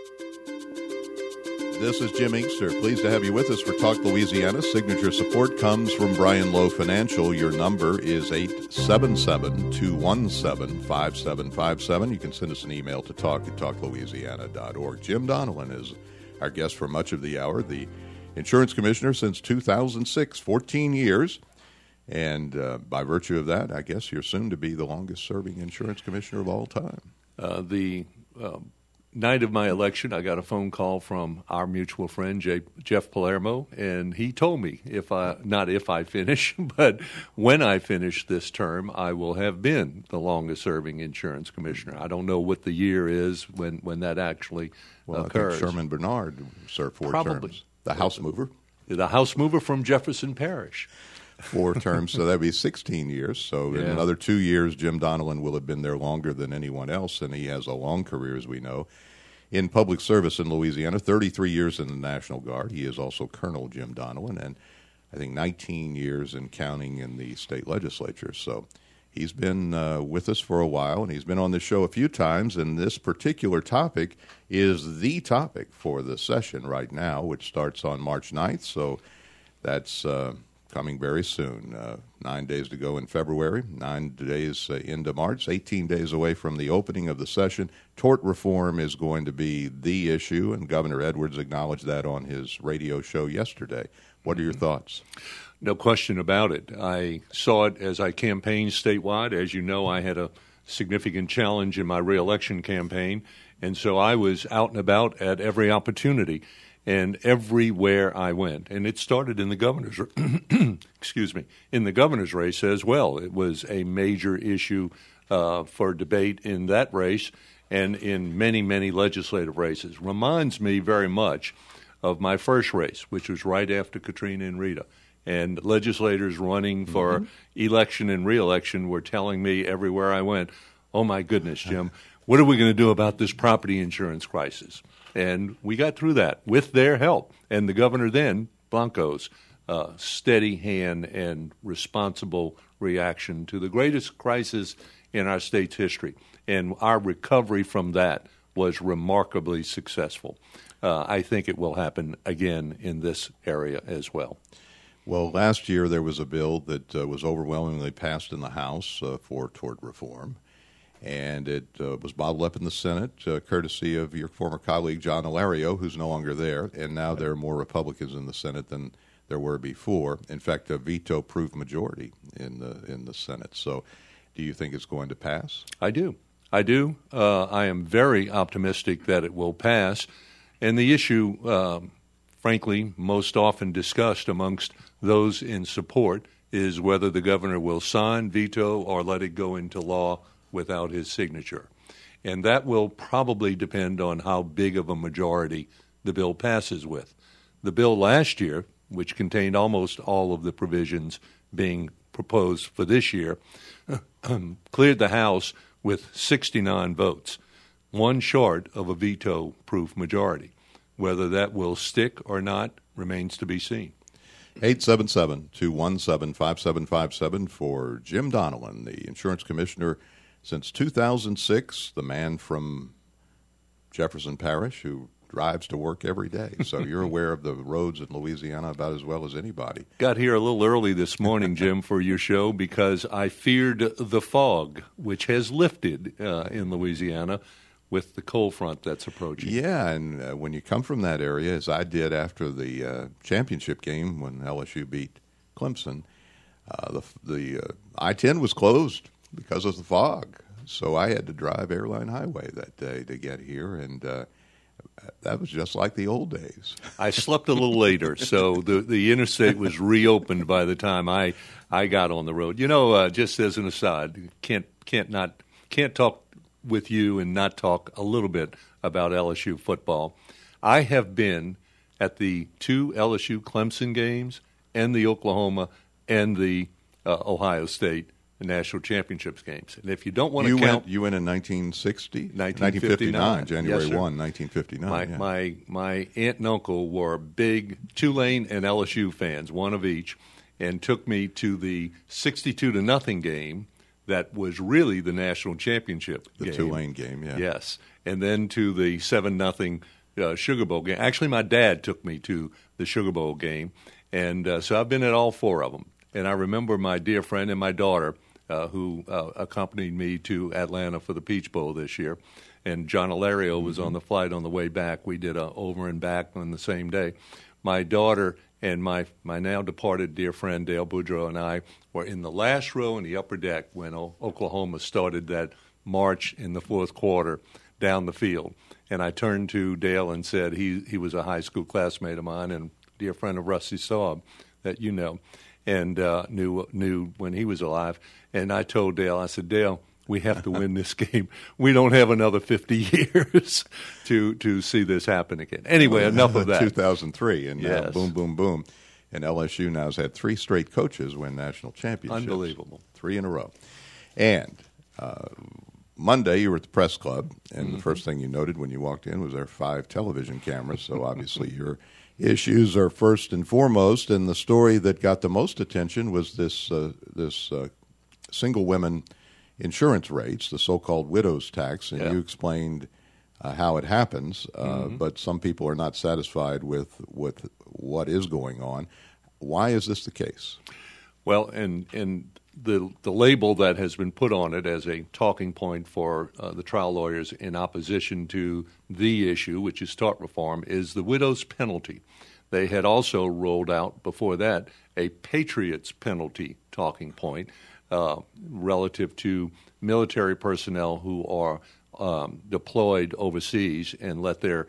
This is Jim Inkster. Pleased to have you with us for Talk Louisiana. Signature support comes from Brian Lowe Financial. Your number is 877-217-5757. You can send us an email to talk@talklouisiana.org. Jim Donovan is our guest for much of the hour, the insurance commissioner since 2006, 14 years. And by virtue of that, I guess you're soon to be the longest-serving insurance commissioner of all time. The night of my election, I got a phone call from our mutual friend, Jeff Palermo, and he told me not if I finish, but when I finish this term, I will have been the longest-serving insurance commissioner. I don't know what the year is when that actually occurs. I think Sherman Bernard served 4 terms. The House mover. The House mover from Jefferson Parish. 4 terms, so that'd be 16 years. So in another 2 years, Jim Donovan will have been there longer than anyone else, and he has a long career, as we know, in public service in Louisiana, 33 years in the National Guard. He is also Colonel Jim Donovan, and I think 19 years and counting in the state legislature. So he's been with us for a while, and he's been on the show a few times, and this particular topic is the topic for the session right now, which starts on March 9th. So that's coming very soon. 9 days to go in February, 9 days into March, 18 days away from the opening of the session. Tort reform is going to be the issue, and Governor Edwards acknowledged that on his radio show yesterday. What are your thoughts? No question about it. I saw it as I campaigned statewide. As you know, I had a significant challenge in my reelection campaign, and so I was out and about at every opportunity. And everywhere I went, and it started in the governor's, in the governor's race as well. It was a major issue for debate in that race and in many, many legislative races. Reminds me very much of my first race, which was right after Katrina and Rita. And legislators running for election and re-election were telling me everywhere I went, oh, my goodness, Jim, what are we going to do about this property insurance crisis? And we got through that with their help. And the governor then, Blanco's, steady hand and responsible reaction to the greatest crisis in our state's history. And our recovery from that was remarkably successful. I think it will happen again in this area as well. Well, last year there was a bill that was overwhelmingly passed in the House for tort reform. And it was bottled up in the Senate, courtesy of your former colleague, John Ilario, who's no longer there. And now there are more Republicans in the Senate than there were before. In fact, a veto-proof majority in the Senate. So do you think it's going to pass? I do. I am very optimistic that it will pass. And the issue, frankly, most often discussed amongst those in support is whether the governor will sign, veto, or let it go into law without his signature. And that will probably depend on how big of a majority the bill passes with. The bill last year, which contained almost all of the provisions being proposed for this year, cleared the House with 69 votes, one short of a veto-proof majority. Whether that will stick or not remains to be seen. 877-217-5757 for Jim Donovan, the insurance commissioner since 2006, the man from Jefferson Parish who drives to work every day. So you're aware of the roads in Louisiana about as well as anybody. Got here a little early this morning, Jim, for your show because I feared the fog, which has lifted in Louisiana with the cold front that's approaching. Yeah, and when you come from that area, as I did after the championship game when LSU beat Clemson, the I-10 was closed because of the fog. So I had to drive Airline Highway that day to get here, and that was just like the old days. I slept a little later, so the interstate was reopened by the time I got on the road. You know, just as an aside, can't talk with you and not talk a little bit about LSU football. I have been at the 2 LSU Clemson games and the Oklahoma and the Ohio State national championships games. And if you don't want to count... You went in 1960? 1959, January yes, 1, 1959. My aunt and uncle were big Tulane and LSU fans, one of each, and took me to the 62-0 game that was really the national championship game. The Tulane game, yeah. Yes. And then to the 7-0 Sugar Bowl game. Actually, my dad took me to the Sugar Bowl game, and so I've been at all 4 of them. And I remember my dear friend and my daughter who accompanied me to Atlanta for the Peach Bowl this year. And John Alario was on the flight on the way back. We did a over and back on the same day. My daughter and my now departed dear friend Dale Boudreaux and I were in the last row in the upper deck when Oklahoma started that march in the fourth quarter down the field. And I turned to Dale and said he was a high school classmate of mine and dear friend of Rusty Staub that you know, and knew when he was alive. And I told Dale, I said, Dale, we have to win this game. We don't have another 50 years to see this happen again. Anyway, enough of that. 2003, and yes. Boom, boom, boom. And LSU now has had 3 straight coaches win national championships. Unbelievable. 3 in a row. And Monday, you were at the press club, and the first thing you noted when you walked in was there 5 television cameras. So obviously your issues are first and foremost. And the story that got the most attention was this single women insurance rates, the so-called widow's tax, and you explained how it happens, but some people are not satisfied with what is going on. Why is this the case? Well, and the label that has been put on it as a talking point for the trial lawyers in opposition to the issue, which is tort reform, is the widow's penalty. They had also rolled out before that a patriot's penalty talking point, relative to military personnel who are deployed overseas and let their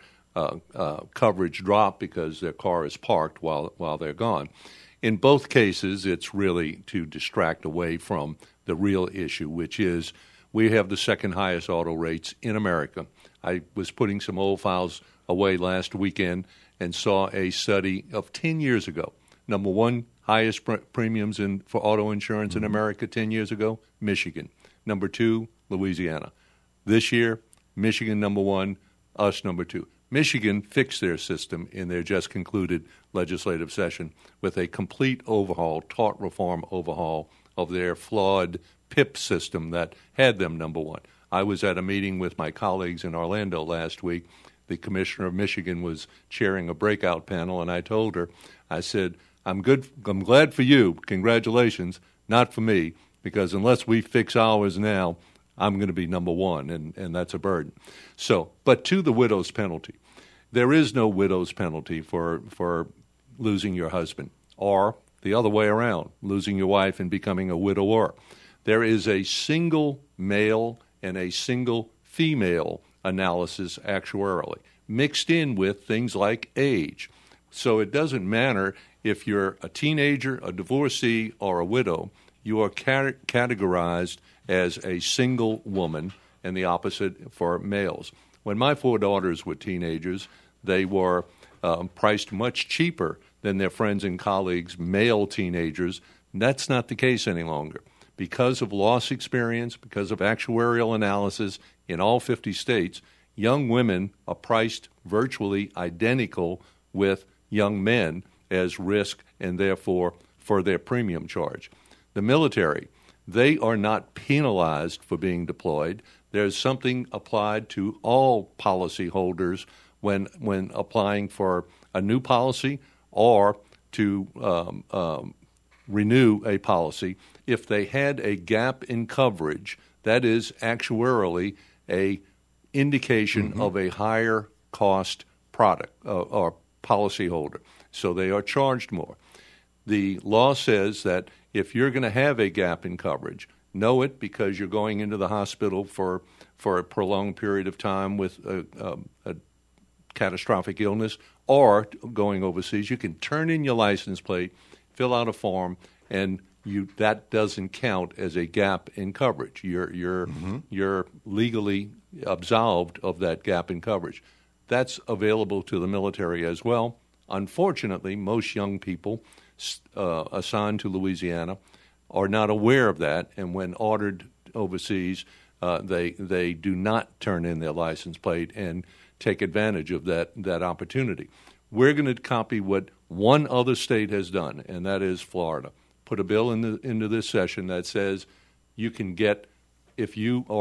coverage drop because their car is parked while they're gone. In both cases, it's really to distract away from the real issue, which is we have the second highest auto rates in America. I was putting some old files away last weekend and saw a study of 10 years ago. Number one, highest premiums for auto insurance in America 10 years ago, Michigan. Number 2, Louisiana. This year, Michigan number 1, us number 2. Michigan fixed their system in their just concluded legislative session with a complete overhaul, tort reform overhaul of their flawed PIP system that had them number 1. I was at a meeting with my colleagues in Orlando last week. The commissioner of Michigan was chairing a breakout panel, and I told her, I said, I'm glad for you. Congratulations. Not for me, because unless we fix ours now, I'm going to be number 1, and that's a burden. So, but to the widow's penalty, there is no widow's penalty for losing your husband, or the other way around, losing your wife and becoming a widower. There is a single male and a single female analysis actuarially, mixed in with things like age. So it doesn't matter if you're a teenager, a divorcee, or a widow, you are categorized as a single woman, and the opposite for males. When my 4 daughters were teenagers, they were priced much cheaper than their friends and colleagues, male teenagers. That's not the case any longer. Because of loss experience, because of actuarial analysis in all 50 states, young women are priced virtually identical with young men as risk and therefore for their premium charge. The military, they are not penalized for being deployed. There's something applied to all policyholders when applying for a new policy or to renew a policy. If they had a gap in coverage, that is actuarially a indication of a higher cost product or policyholder. So they are charged more. The law says that if you're going to have a gap in coverage, know it because you're going into the hospital for a prolonged period of time with a catastrophic illness or going overseas. You can turn in your license plate, fill out a form, and that doesn't count as a gap in coverage. You're legally absolved of that gap in coverage. That's available to the military as well. Unfortunately, most young people assigned to Louisiana are not aware of that, and when ordered overseas, they do not turn in their license plate and take advantage of that opportunity. We're going to copy what one other state has done, and that is Florida. Put a bill into this session that says you can get, if you are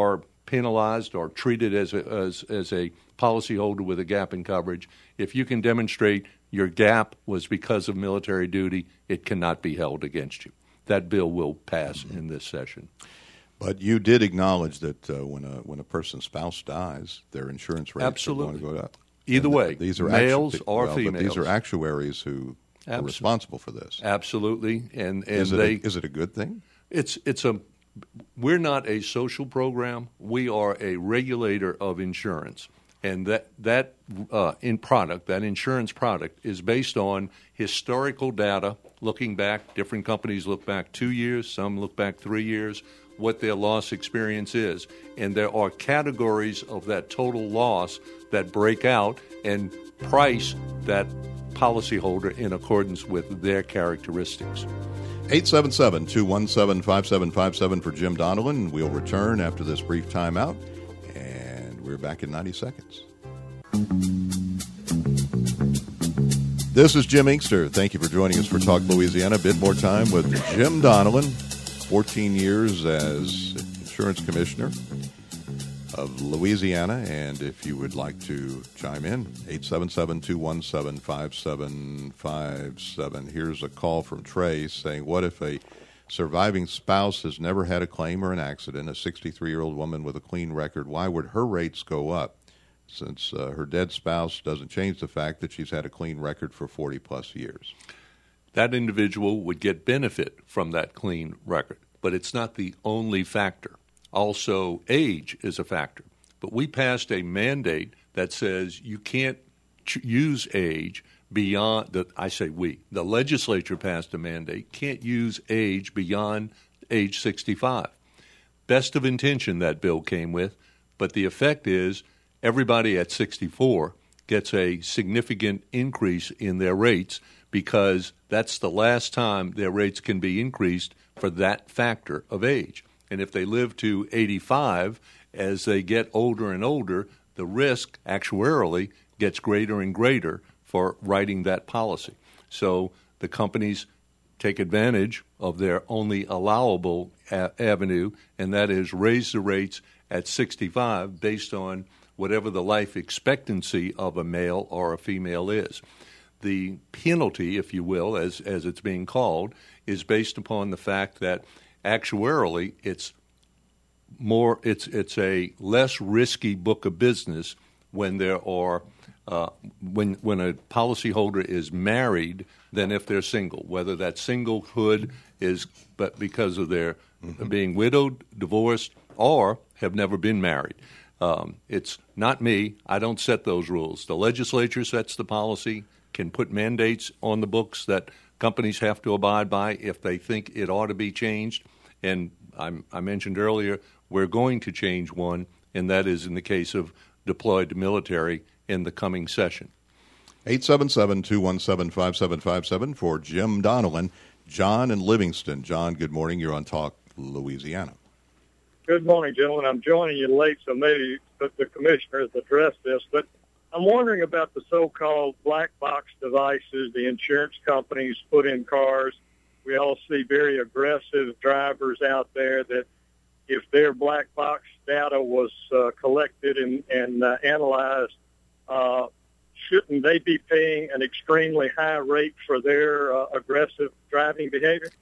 penalized or treated as a policyholder with a gap in coverage. If you can demonstrate your gap was because of military duty, it cannot be held against you. That bill will pass in this session. But you did acknowledge that when a person's spouse dies, their insurance rates are going to go up. Either way, these are males or females. But these are actuaries who are responsible for this. Absolutely, and is it a good thing? We're not a social program. We are a regulator of insurance, and that insurance product is based on historical data. Looking back, different companies look back 2 years, some look back 3 years, what their loss experience is. And there are categories of that total loss that break out and price that policyholder in accordance with their characteristics. 877-217-5757 for Jim Donelan. We'll return after this brief timeout, and we're back in 90 seconds. This is Jim Inkster. Thank you for joining us for Talk Louisiana. A bit more time with Jim Donelan, 14 years as insurance commissioner of Louisiana. And if you would like to chime in, 877-217-5757. Here's a call from Trey saying, what if a surviving spouse has never had a claim or an accident, a 63-year-old woman with a clean record? Why would her rates go up? Since her dead spouse doesn't change the fact that she's had a clean record for 40-plus years. That individual would get benefit from that clean record, but it's not the only factor. Also, age is a factor. But we passed a mandate that says you can't use age beyond, the legislature passed a mandate, can't use age beyond age 65. Best of intention that bill came with, but the effect is everybody at 64 gets a significant increase in their rates because that's the last time their rates can be increased for that factor of age. And if they live to 85, as they get older and older, the risk actuarially gets greater and greater for writing that policy. So the companies take advantage of their only allowable avenue, and that is raise the rates at 65 based on whatever the life expectancy of a male or a female is. The penalty, if you will, as it's being called, is based upon the fact that actuarially it's a less risky book of business when there are when a policyholder is married than if they're single, whether that singlehood is but because of their being widowed, divorced, or have never been married. It's not me. I don't set those rules. The legislature sets the policy, can put mandates on the books that companies have to abide by if they think it ought to be changed. And I mentioned earlier, we're going to change one, and that is in the case of deployed military in the coming session. 877-217-5757 for Jim Donelan. John in Livingston. John, good morning. You're on Talk Louisiana. Good morning, gentlemen. I'm joining you late, so maybe the commissioner has addressed this, but I'm wondering about the so-called black box devices the insurance companies put in cars. We all see very aggressive drivers out there that if their black box data was collected and analyzed, shouldn't they be paying an extremely high rate for their aggressive driving behavior?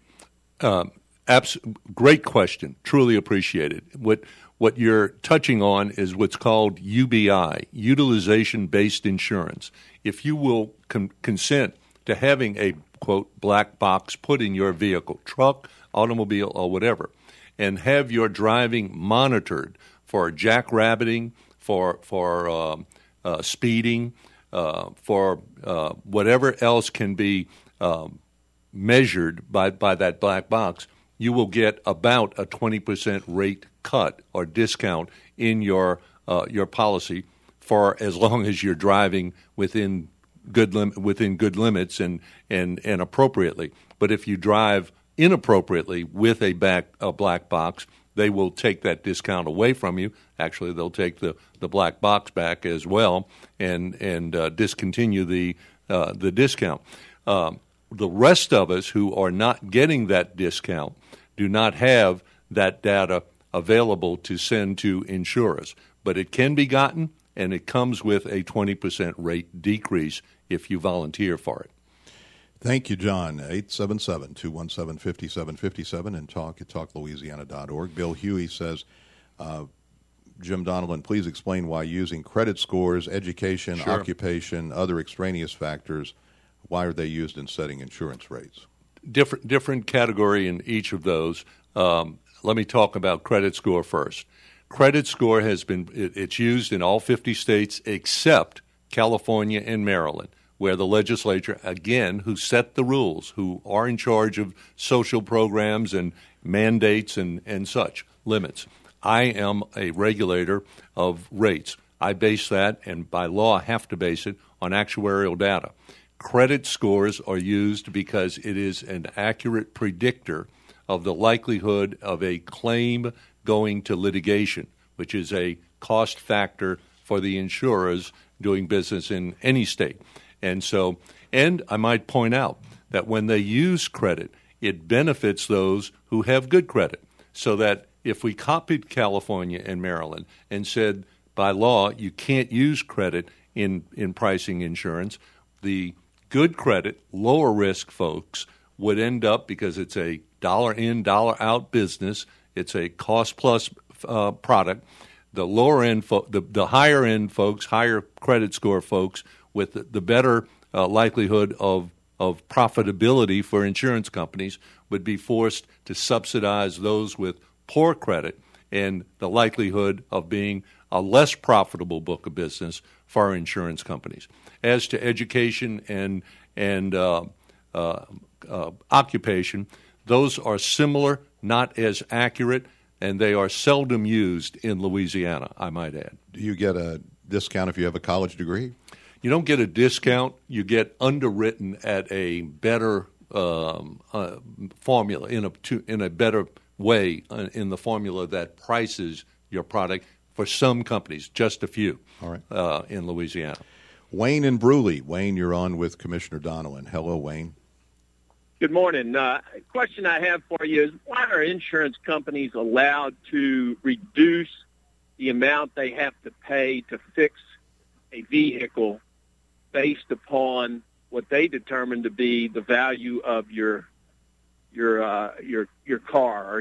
Great question. Truly appreciate it. What you're touching on is what's called UBI, utilization-based insurance. If you will consent to having a, quote, black box put in your vehicle, truck, automobile, or whatever, and have your driving monitored for jackrabbiting, for speeding, for whatever else can be measured by that black box, you will get about a 20% rate cut or discount in your policy for as long as you're driving within good limits and appropriately. But if you drive inappropriately with a black box, they will take that discount away from you. Actually, they'll take the black box back as well and discontinue the discount. The rest of us who are not getting that discount do not have that data available to send to insurers. But it can be gotten, and it comes with a 20% rate decrease if you volunteer for it. Thank you, John. 877-217-5757 and talk at talklouisiana.org. Bill Huey says, Jim Donelon, please explain why using credit scores, education, occupation, other extraneous factors, why are they used in setting insurance rates? Different category in each of those. Let me talk about credit score first. Credit score it's used in all 50 states except California and Maryland, where the legislature, again, who set the rules, who are in charge of social programs and mandates and such, limits. I am a regulator of rates. I base that, and by law have to base it, on actuarial data. Credit scores are used because it is an accurate predictor of the likelihood of a claim going to litigation, which is a cost factor for the insurers doing business in any state. And I might point out that when they use credit, it benefits those who have good credit, so that if we copied California and Maryland and said by law you can't use credit in pricing insurance, the good credit, lower risk folks would end up, because it's a dollar in, dollar out business, it's a cost plus product. The lower end, the higher end folks, higher credit score folks with the better likelihood of profitability for insurance companies would be forced to subsidize those with poor credit and the likelihood of being a less profitable book of business for our insurance companies. As to education and occupation, those are similar, not as accurate, and they are seldom used in Louisiana, I might add. Do you get a discount if you have a college degree? You don't get a discount. You get underwritten at a better formula, in a better way in the formula that prices your product for some companies, just a few. All right. In Louisiana. Wayne and Bruley. Wayne, you're on with Commissioner Donelon. Hello, Wayne. Good morning. Question I have for you is, why are insurance companies allowed to reduce the amount they have to pay to fix a vehicle based upon what they determine to be the value of your car?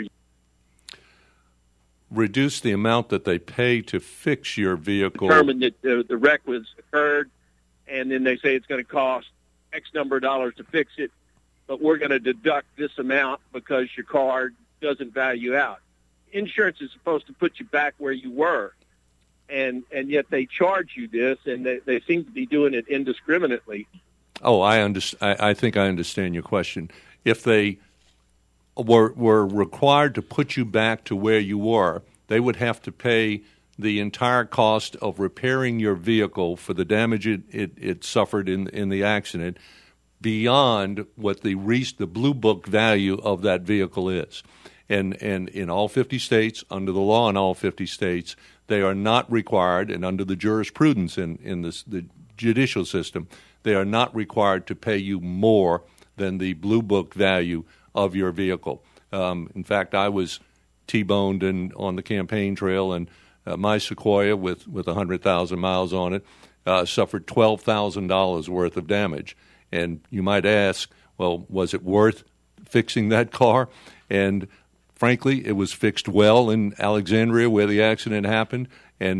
Reduce the amount that they pay to fix your vehicle. Determine that the wreck was occurred, and then they say it's going to cost X number of dollars to fix it, but we're going to deduct this amount because your car doesn't value out. Insurance is supposed to put you back where you were, and yet they charge you this, and they seem to be doing it indiscriminately. Oh, I think I understand your question. If they were required to put you back to where you were, they would have to pay the entire cost of repairing your vehicle for the damage it suffered in the accident, beyond what the Blue Book value of that vehicle is. And in all 50 states, under the law in all 50 states, they are not required, and under the jurisprudence in the judicial system, they are not required to pay you more than the Blue Book value of your vehicle. In fact, I was T-boned on the campaign trail, and my Sequoia with 100,000 miles on it suffered $12,000 worth of damage. And you might ask, well, was it worth fixing that car? And frankly, it was fixed well in Alexandria where the accident happened, and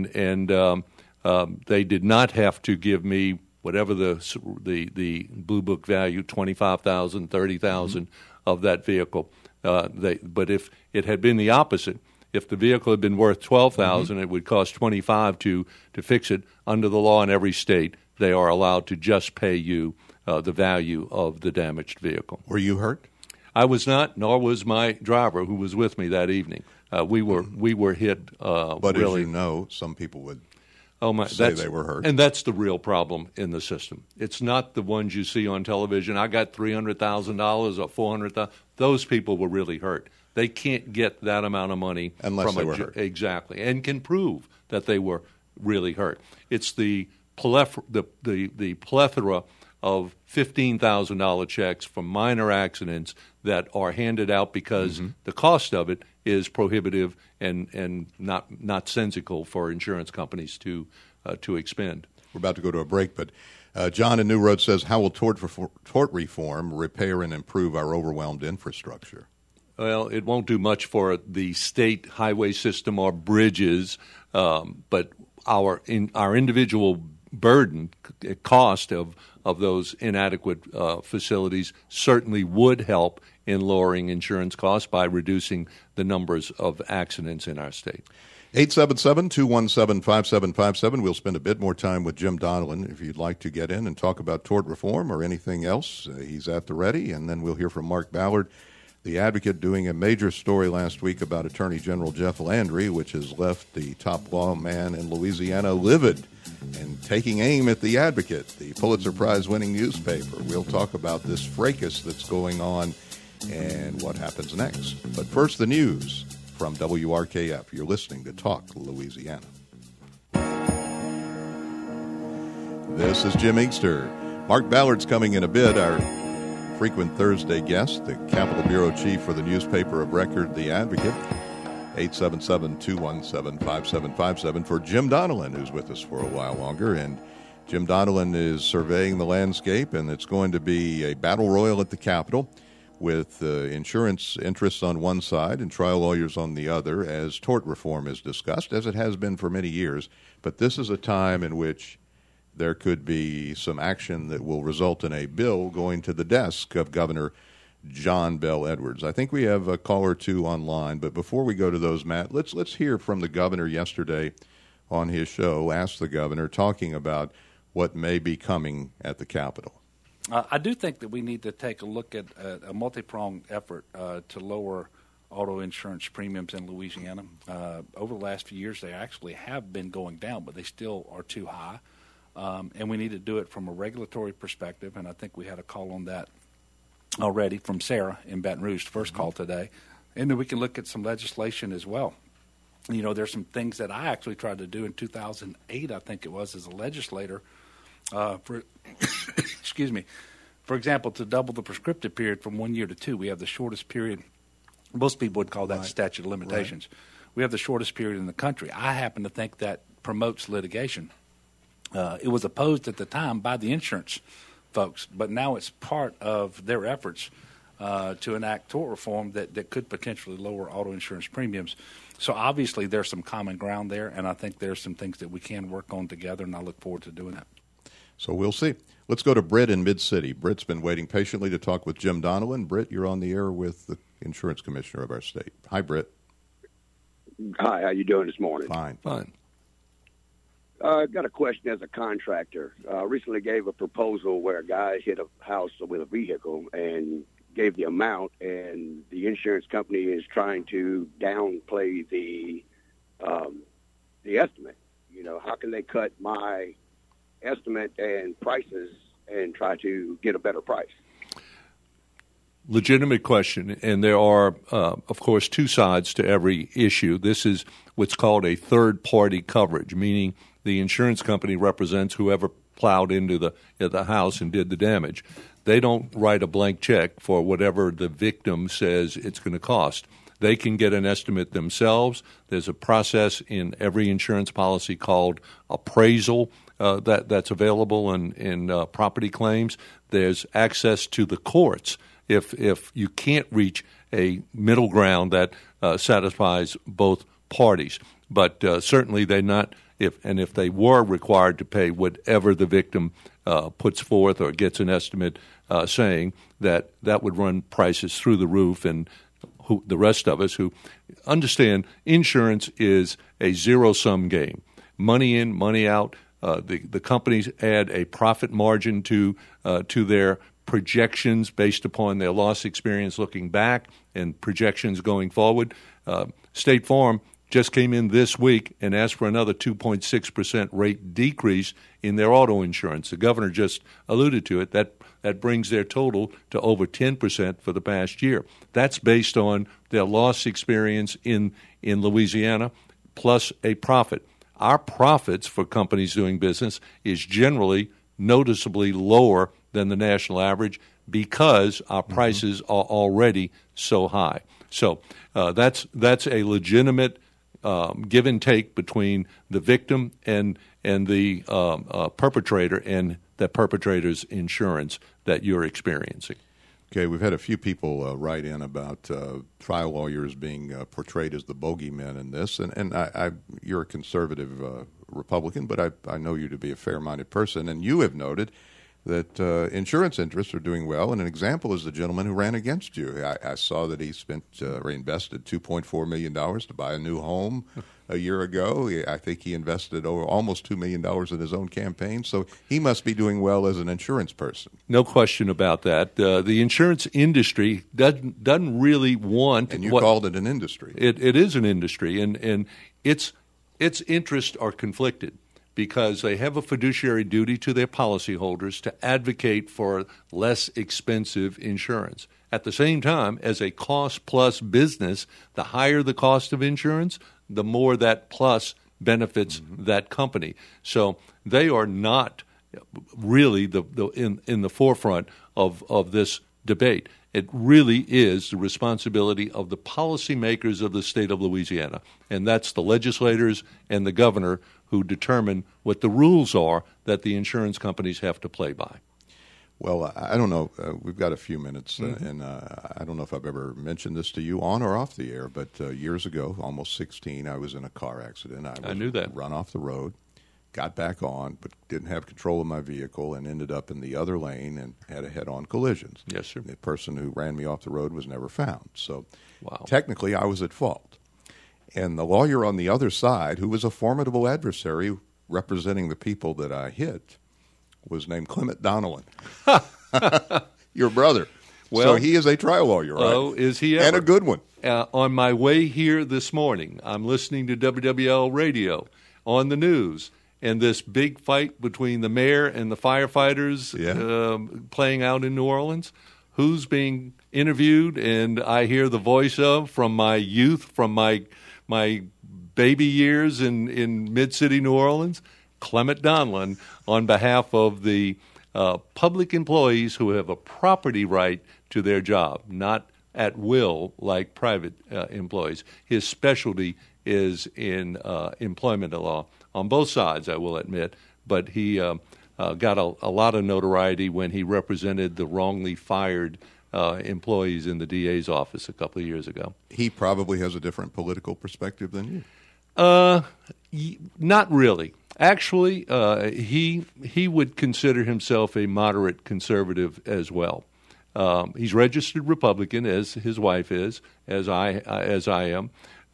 they did not have to give me whatever the Blue Book value, $25,000, $30,000 of that vehicle. But if it had been the opposite, if the vehicle had been worth $12,000, it would cost $25,000 to fix it. Under the law in every state, they are allowed to just pay you the value of the damaged vehicle. Were you hurt? I was not, nor was my driver who was with me that evening. We were hit. But really, as you know, some people would say they were hurt. And that's the real problem in the system. It's not the ones you see on television. I got $300,000 or $400,000. Those people were really hurt. They can't get that amount of money unless they were hurt. Exactly, and can prove that they were really hurt. It's the plethora of $15,000 checks for minor accidents that are handed out because the cost of it is prohibitive and not sensical for insurance companies to expend. We're about to go to a break, but John in New Road says, how will tort reform repair and improve our overwhelmed infrastructure? Well, it won't do much for the state highway system or bridges, but our individual burden, cost of those inadequate facilities certainly would help in lowering insurance costs by reducing the numbers of accidents in our state. 877-217-5757. We'll spend a bit more time with Jim Donelan if you'd like to get in and talk about tort reform or anything else. He's at the ready, and then we'll hear from Mark Ballard, the advocate, doing a major story last week about Attorney General Jeff Landry, which has left the top lawman in Louisiana livid and taking aim at the Advocate, the Pulitzer Prize-winning newspaper. We'll talk about this fracas that's going on and what happens next. But first, the news from WRKF. You're listening to Talk Louisiana. This is Jim Inkster. Mark Ballard's coming in a bit, our frequent Thursday guest, the Capitol Bureau Chief for the newspaper of record, The Advocate. 877-217-5757 for Jim Donelan, who's with us for a while longer. And Jim Donelan is surveying the landscape, and it's going to be a battle royal at the Capitol with insurance interests on one side and trial lawyers on the other as tort reform is discussed, as it has been for many years. But this is a time in which there could be some action that will result in a bill going to the desk of Governor John Bel Edwards. I think we have a call or two online, but before we go to those, Matt, let's hear from the governor yesterday on his show, Ask the Governor, talking about what may be coming at the Capitol. I do think that we need to take a look at a multi-pronged effort to lower auto insurance premiums in Louisiana. Over the last few years, they actually have been going down, but they still are too high. And we need to do it from a regulatory perspective, and I think we had a call on that already from Sarah in Baton Rouge, the first call today. And then we can look at some legislation as well. You know, there's some things that I actually tried to do in 2008, I think it was, as a legislator, for excuse me, for example, to double the prescriptive period from 1 year to 2. We have the shortest period. Most people would call that statute of limitations. Right. We have the shortest period in the country. I happen to think that promotes litigation. It was opposed at the time by the insurance folks, but now it's part of their efforts to enact tort reform that could potentially lower auto insurance premiums. So obviously there's some common ground there, and I think there's some things that we can work on together, and I look forward to doing that. So we'll see. Let's go to Britt in Mid-City. Britt's been waiting patiently to talk with Jim Donelan. Britt, you're on the air with the insurance commissioner of our state. Hi, Britt. Hi, how you doing this morning? Fine. I've got a question as a contractor. Recently gave a proposal where a guy hit a house with a vehicle and gave the amount, and the insurance company is trying to downplay the estimate. You know, how can they cut my estimate and prices and try to get a better price? Legitimate question, and there are, of course, two sides to every issue. This is what's called a third-party coverage, meaning the insurance company represents whoever plowed into the house and did the damage. They don't write a blank check for whatever the victim says it's going to cost. They can get an estimate themselves. There's a process in every insurance policy called appraisal that's available in property claims. There's access to the courts if you can't reach a middle ground that satisfies both parties. But certainly they're not. If they were required to pay whatever the victim puts forth or gets an estimate saying that would run prices through the roof, and the rest of us who understand insurance is a zero-sum game. Money in, money out. The companies add a profit margin to their projections based upon their loss experience looking back and projections going forward. State Farm just came in this week and asked for another 2.6% rate decrease in their auto insurance. The governor just alluded to it. That brings their total to over 10% for the past year. That's based on their loss experience in Louisiana plus a profit. Our profits for companies doing business is generally noticeably lower than the national average because our prices are already so high. So that's a legitimate give and take between the victim and the perpetrator and the perpetrator's insurance that you're experiencing. Okay, we've had a few people write in about trial lawyers being portrayed as the bogeymen in this, and you're a conservative Republican, but I know you to be a fair-minded person, and you have noted that insurance interests are doing well, and an example is the gentleman who ran against you. I saw that he invested $2.4 million to buy a new home a year ago. I think he invested almost $2 million in his own campaign, so he must be doing well as an insurance person. No question about that. The insurance industry doesn't really want... And you called it an industry. It is an industry, and its interests are conflicted, because they have a fiduciary duty to their policyholders to advocate for less expensive insurance. At the same time, as a cost-plus business, the higher the cost of insurance, the more that plus benefits that company. So they are not really in the forefront of this debate. It really is the responsibility of the policymakers of the state of Louisiana, and that's the legislators and the governor who determine what the rules are that the insurance companies have to play by. Well, I don't know. We've got a few minutes, and I don't know if I've ever mentioned this to you on or off the air, but years ago, almost 16, I was in a car accident. I knew that. Run off the road, got back on, but didn't have control of my vehicle and ended up in the other lane and had a head-on collisions. Yes, sir. The person who ran me off the road was never found. So wow. Technically, I was at fault. And the lawyer on the other side, who was a formidable adversary representing the people that I hit, was named Clement Donnellan, your brother. Well, so he is a trial lawyer, right? Oh, is he ever? And a good one. On my way here this morning, I'm listening to WWL radio on the news, and this big fight between the mayor and the firefighters playing out in New Orleans. Who's being interviewed? And I hear the voice of, from my youth, from my baby years in mid-city New Orleans, Clement Donnellan, on behalf of the public employees who have a property right to their job, not at will like private employees. His specialty is in employment law on both sides, I will admit, but he got a lot of notoriety when he represented the wrongly fired employees in the DA's office a couple of years ago. He probably has a different political perspective than you. Not really. Actually, he would consider himself a moderate conservative as well. He's registered Republican, as his wife is, as I am,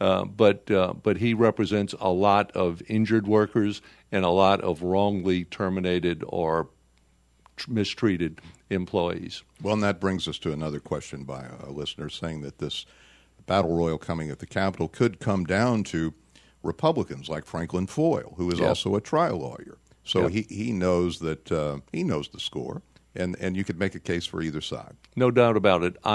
but he represents a lot of injured workers and a lot of wrongly terminated or mistreated employees. Well, and that brings us to another question by a listener saying that this battle royal coming at the Capitol could come down to Republicans like Franklin Foyle, who is also a trial lawyer. So he knows that he knows the score, and you could make a case for either side. No doubt about it.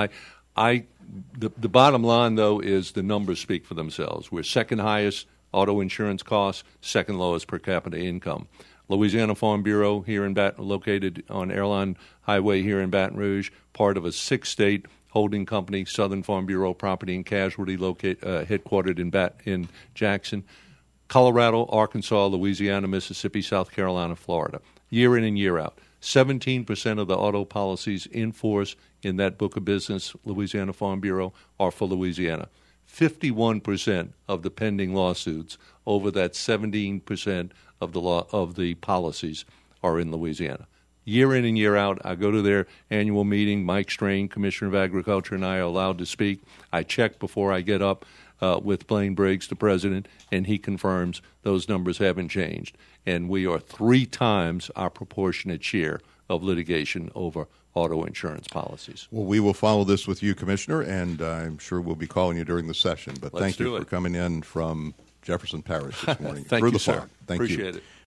The bottom line, though, is the numbers speak for themselves. We're second highest auto insurance costs, second lowest per capita income. Louisiana Farm Bureau here located on Airline Highway here in Baton Rouge, part of a 6-state holding company, Southern Farm Bureau Property and Casualty, headquartered in Jackson. Colorado, Arkansas, Louisiana, Mississippi, South Carolina, Florida. Year in and year out. 17% of the auto policies in force in that book of business, Louisiana Farm Bureau, are for Louisiana. 51% of the pending lawsuits over that 17% of the policies are in Louisiana. Year in and year out, I go to their annual meeting. Mike Strain, Commissioner of Agriculture, and I are allowed to speak. I check before I get up with Blaine Briggs, the president, and he confirms those numbers haven't changed. And we are 3 times our proportionate share of litigation over auto insurance policies. Well, we will follow this with you, Commissioner, and I'm sure we'll be calling you during the session. But thank you for coming in from Jefferson Parish this morning. Thank you, sir. Thank you. Appreciate it.